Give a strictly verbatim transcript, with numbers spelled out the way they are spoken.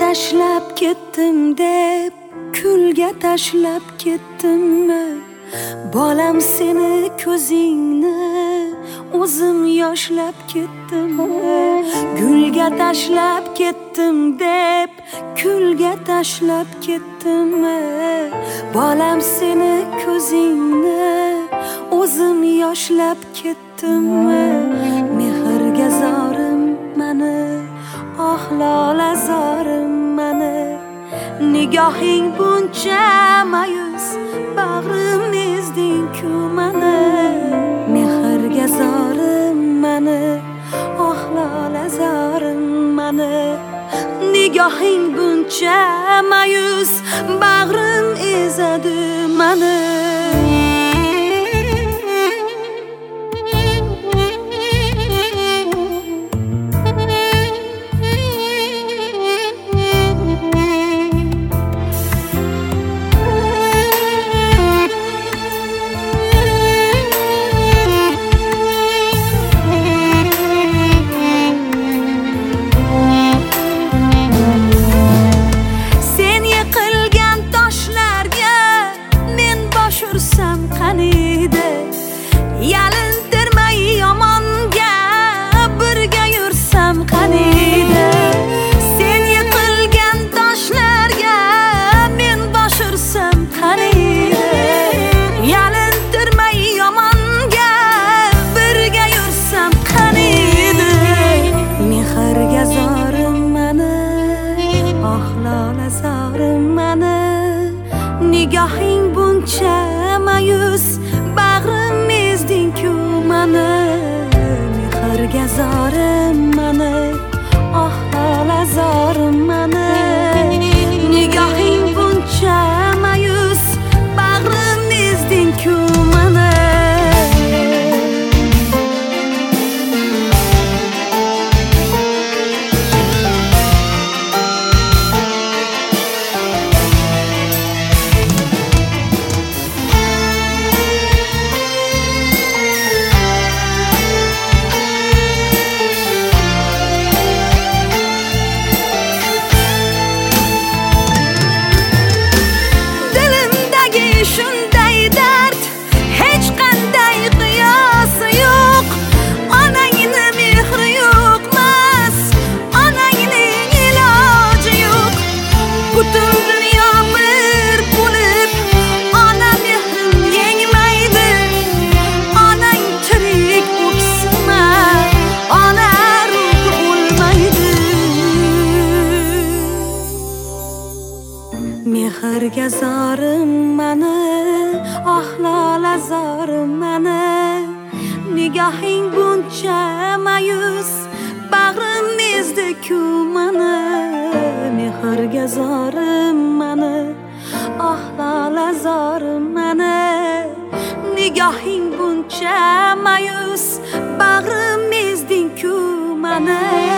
tashlab ketdim deb kulga tashlab ketdimmi? Bolam seni ko'zingni o'zim yoshlab ketdimmi? Gulga tashlab ketdim deb kulga tashlab ketdimmi? Bolam seni ko'zingni o'zim yoshlab ketdimmi? Mehrga zorim mani, oh lola zorim mani. Nigohing buncha mayus, bag'rim ezding-ku mani. Mehrga zorim mani, oh lola zorim mani. Nigohing buncha mayus, bag'rim ezadi mani. Yalintirmay yomonga birga yursam qaniydi? Sen yiqilgan toshlarga men bosh ursam qaniydi? Yalintirmay yomonga birga yursam qaniydi? Mehrga zorim mani, oh lola zorim mani. Nigohing buncha mayus, bag'rim ezding-ku mani. Mehrga zorim mani, oh lola zorim mani. Nigohing buncha mayus, bag'rim ezding-ku mani. Shunday dard hech qanday qiyosi yo'q. Onangni mehri yo'qmas, onangning iloji yo'q. Butun dunyo bir bo'lib ona mehrin yengmaydi. Onang tirik o'ksima, ona ruhi o'lmaydi. Mehrga zorim mani, oh lola zorim mani. Nigohing buncha mayus, bag'rim ezdi-ku mani. Mehrga zorim mani, oh lola zorim mani. Nigohing buncha mayus, bag'rim ezding-ku mani.